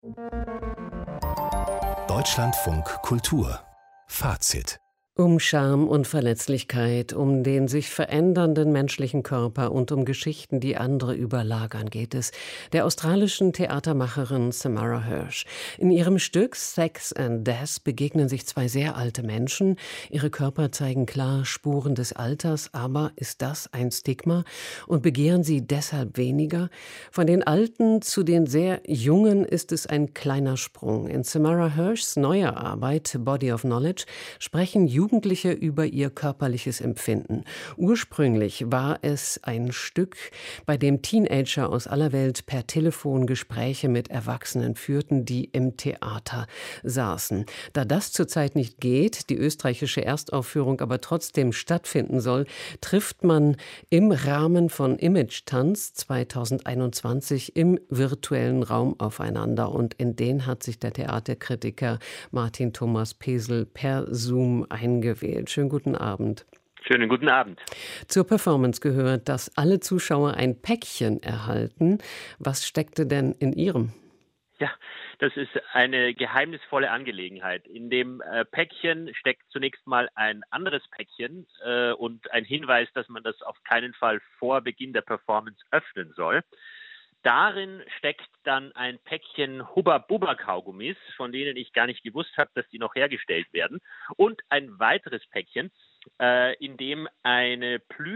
Deutschlandfunk Kultur Fazit. Um Scham und Verletzlichkeit, um den sich verändernden menschlichen Körper und um Geschichten, die andere überlagern, geht es der australischen Theatermacherin Samara Hirsch. In ihrem Stück Sex and Death begegnen sich zwei sehr alte Menschen. Ihre Körper zeigen klar Spuren des Alters, aber ist das ein Stigma? Und begehren sie deshalb weniger? Von den Alten zu den sehr Jungen ist es ein kleiner Sprung. In Samara Hirschs neuer Arbeit Body of Knowledge sprechen Jugendliche über ihr körperliches Empfinden. Ursprünglich war es ein Stück, bei dem Teenager aus aller Welt per Telefon Gespräche mit Erwachsenen führten, die im Theater saßen. Da das zurzeit nicht geht, die österreichische Erstaufführung aber trotzdem stattfinden soll, trifft man im Rahmen von Image Tanz 2021 im virtuellen Raum aufeinander. Und in den hat sich der Theaterkritiker Martin Thomas Pesel per Zoom eingewählt. Schönen guten Abend. Schönen guten Abend. Zur Performance gehört, dass alle Zuschauer ein Päckchen erhalten. Was steckte denn in Ihrem? Ja, das ist eine geheimnisvolle Angelegenheit. In dem Päckchen steckt zunächst mal ein anderes Päckchen und ein Hinweis, dass man das auf keinen Fall vor Beginn der Performance öffnen soll. Darin steckt dann ein Päckchen Hubba-Bubba-Kaugummis, von denen ich gar nicht gewusst habe, dass die noch hergestellt werden. Und ein weiteres Päckchen, in dem eine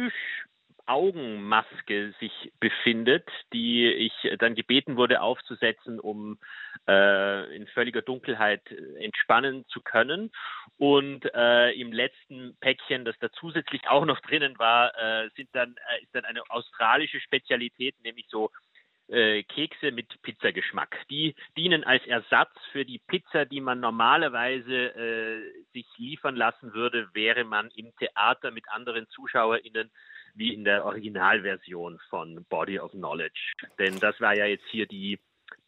Plüsch-Augenmaske sich befindet, die ich dann gebeten wurde aufzusetzen, um in völliger Dunkelheit entspannen zu können. Und im letzten Päckchen, das da zusätzlich auch noch drinnen war, ist dann eine australische Spezialität, nämlich so Kekse mit Pizzageschmack. Die dienen als Ersatz für die Pizza, die man normalerweise sich liefern lassen würde, wäre man im Theater mit anderen ZuschauerInnen wie in der Originalversion von Body of Knowledge. Denn das war ja jetzt hier die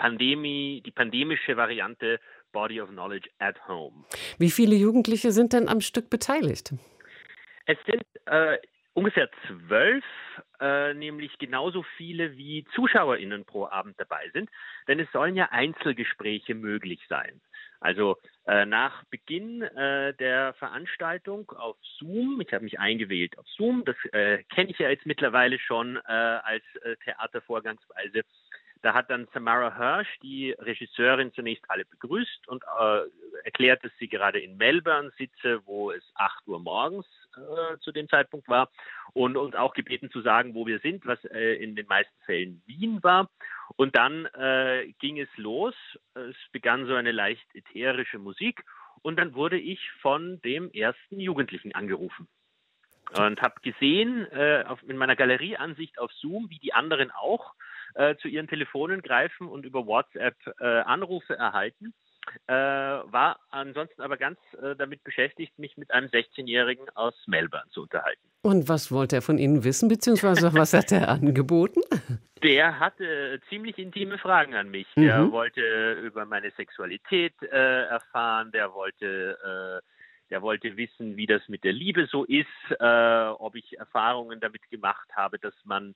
pandemische Variante Body of Knowledge at Home. Wie viele Jugendliche sind denn am Stück beteiligt? Es sind ungefähr 12, nämlich genauso viele wie ZuschauerInnen pro Abend dabei sind, denn es sollen ja Einzelgespräche möglich sein. Also nach Beginn der Veranstaltung auf Zoom, ich habe mich eingewählt auf Zoom, das kenne ich ja jetzt mittlerweile schon als Theatervorgangsweise. Da hat dann Samara Hirsch, die Regisseurin, zunächst alle begrüßt und erklärt, dass sie gerade in Melbourne sitze, wo es 8 Uhr morgens zu dem Zeitpunkt war und uns auch gebeten zu sagen, wo wir sind, was in den meisten Fällen Wien war. Und dann ging es los. Es begann so eine leicht ätherische Musik und dann wurde ich von dem ersten Jugendlichen angerufen. Und habe gesehen in meiner Galerieansicht auf Zoom, wie die anderen auch zu ihren Telefonen greifen und über WhatsApp Anrufe erhalten. War ansonsten aber ganz damit beschäftigt, mich mit einem 16-Jährigen aus Melbourne zu unterhalten. Und was wollte er von Ihnen wissen, beziehungsweise was hat er angeboten? Der hatte ziemlich intime Fragen an mich. Der wollte über meine Sexualität erfahren, der wollte wissen, wie das mit der Liebe so ist, ob ich Erfahrungen damit gemacht habe, dass man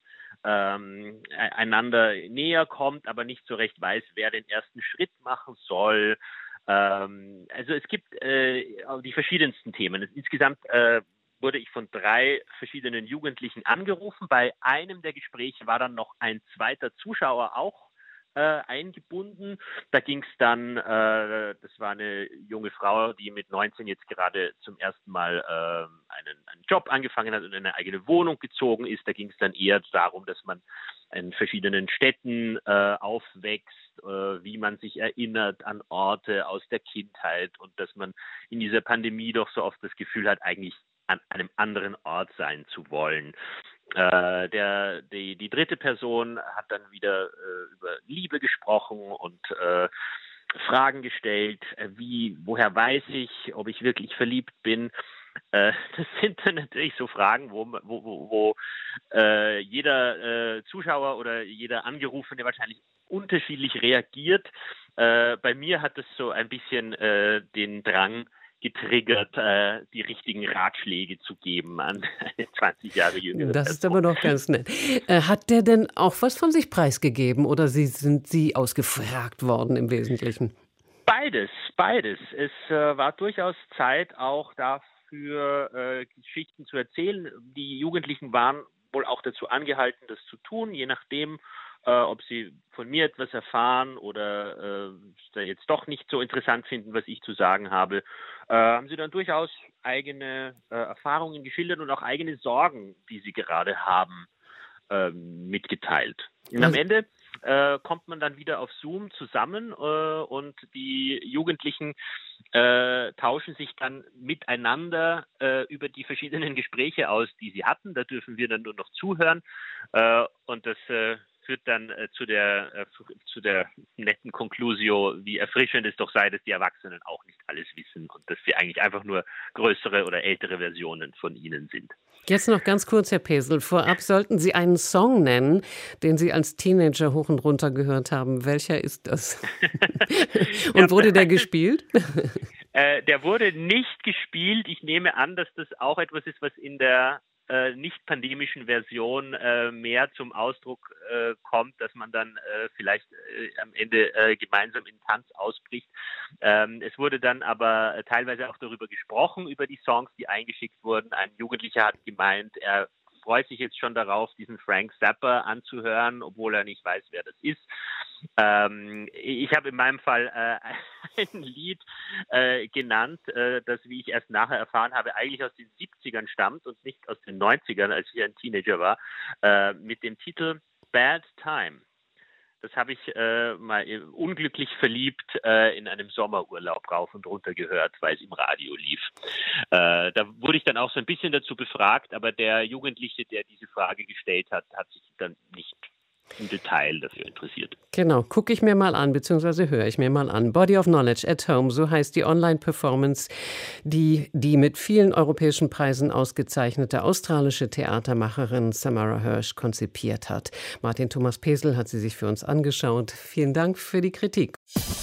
einander näher kommt, aber nicht so recht weiß, wer den ersten Schritt machen soll. Also es gibt die verschiedensten Themen. Insgesamt wurde ich von 3 verschiedenen Jugendlichen angerufen. Bei einem der Gespräche war dann noch ein zweiter Zuschauer auch eingebunden. Da ging es dann, das war eine junge Frau, die mit 19 jetzt gerade zum ersten Mal einen Job angefangen hat und in eine eigene Wohnung gezogen ist. Da ging es dann eher darum, dass man in verschiedenen Städten aufwächst, wie man sich erinnert an Orte aus der Kindheit und dass man in dieser Pandemie doch so oft das Gefühl hat, eigentlich an einem anderen Ort sein zu wollen. Die dritte Person hat dann wieder über Liebe gesprochen und Fragen gestellt, woher weiß ich, ob ich wirklich verliebt bin. Das sind dann natürlich so Fragen, wo jeder Zuschauer oder jeder Angerufene wahrscheinlich unterschiedlich reagiert. Bei mir hat es so ein bisschen den Drang getriggert, die richtigen Ratschläge zu geben an eine 20 Jahre jüngere Das ist Person. aber doch ganz nett. Hat der denn auch was von sich preisgegeben oder sind Sie ausgefragt worden im Wesentlichen? Beides, beides. Es war durchaus Zeit auch dafür, Geschichten zu erzählen. Die Jugendlichen waren wohl auch dazu angehalten, das zu tun, je nachdem, ob sie von mir etwas erfahren oder es jetzt doch nicht so interessant finden, was ich zu sagen habe, haben sie dann durchaus eigene Erfahrungen geschildert und auch eigene Sorgen, die sie gerade haben, mitgeteilt. Und am Ende kommt man dann wieder auf Zoom zusammen und die Jugendlichen tauschen sich dann miteinander über die verschiedenen Gespräche aus, die sie hatten. Da dürfen wir dann nur noch zuhören und das führt dann zu der netten Conclusio, wie erfrischend es doch sei, dass die Erwachsenen auch nicht alles wissen und dass sie eigentlich einfach nur größere oder ältere Versionen von ihnen sind. Jetzt noch ganz kurz, Herr Pesel. Vorab sollten Sie einen Song nennen, den Sie als Teenager hoch und runter gehört haben. Welcher ist das? Und wurde der gespielt? Der wurde nicht gespielt. Ich nehme an, dass das auch etwas ist, was in der nicht-pandemischen Version mehr zum Ausdruck kommt, dass man dann vielleicht am Ende gemeinsam in Tanz ausbricht. Es wurde dann aber teilweise auch darüber gesprochen, über die Songs, die eingeschickt wurden. Ein Jugendlicher hat gemeint, er freut sich jetzt schon darauf, diesen Frank Zappa anzuhören, obwohl er nicht weiß, wer das ist. Ich habe in meinem Fall ein Lied genannt, das, wie ich erst nachher erfahren habe, eigentlich aus den 70ern stammt und nicht aus den 90ern, als ich ein Teenager war, mit dem Titel Bad Time. Das habe ich mal unglücklich verliebt in einem Sommerurlaub rauf und runter gehört, weil es im Radio lief. Da wurde ich dann auch so ein bisschen dazu befragt, aber der Jugendliche, der diese Frage gestellt hat, hat sich dann nicht im Detail dafür interessiert. Genau, gucke ich mir mal an, beziehungsweise höre ich mir mal an. Body of Knowledge at Home, so heißt die Online-Performance, die mit vielen europäischen Preisen ausgezeichnete australische Theatermacherin Samara Hersh konzipiert hat. Martin Thomas Pesel hat sie sich für uns angeschaut. Vielen Dank für die Kritik.